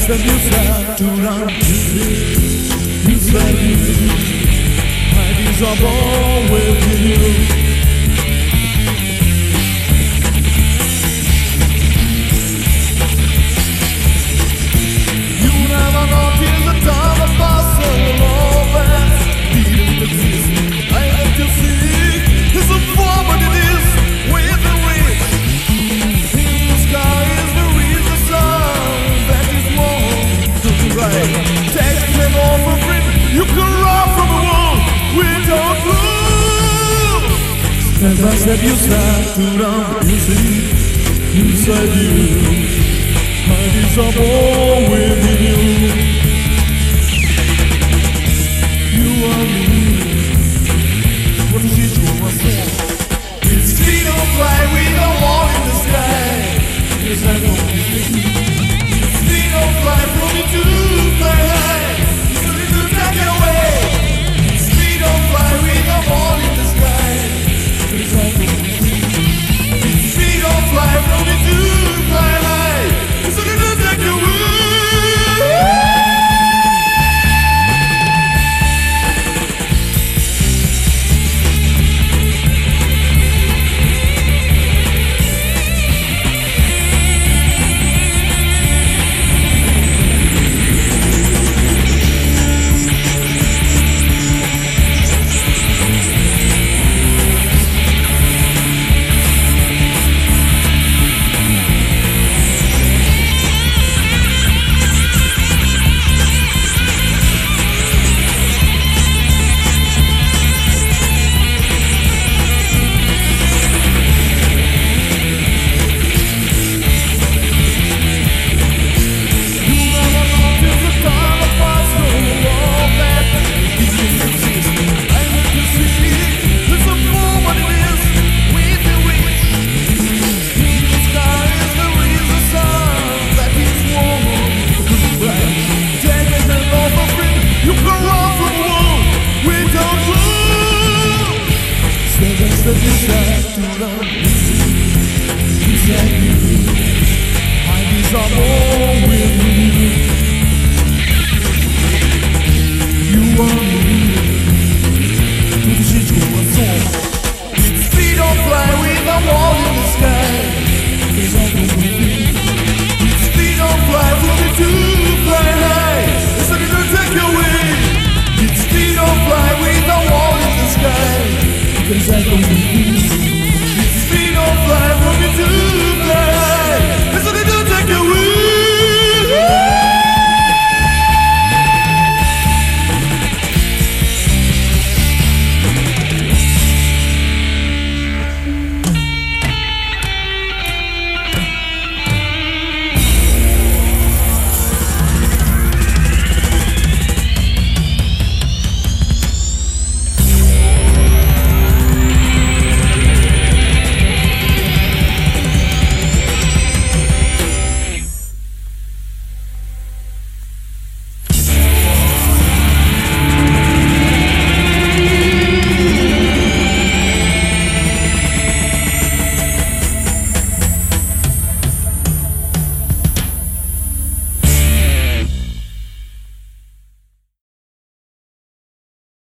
Step inside to run inside you. My days are born with you. You never know till the time of passing over. Beating the tears, I have to see. It's a form what it is with the wind. In the sky is the reason sun that is warm to the right. Take them off a grip. You can run from the wall without blue. Step by step you start to run. You see inside you. My days are born within you. You are me. What is it you want to? It's freedom fly with a wall in the sky. Yes, I know. It's freedom fly from me to fly high. So little take it away. It's freedom fly with a wall in the sky. Yes, I know. It's freedom fly from me to fly high. So little take it away. Step inside to run inside you. My days are born.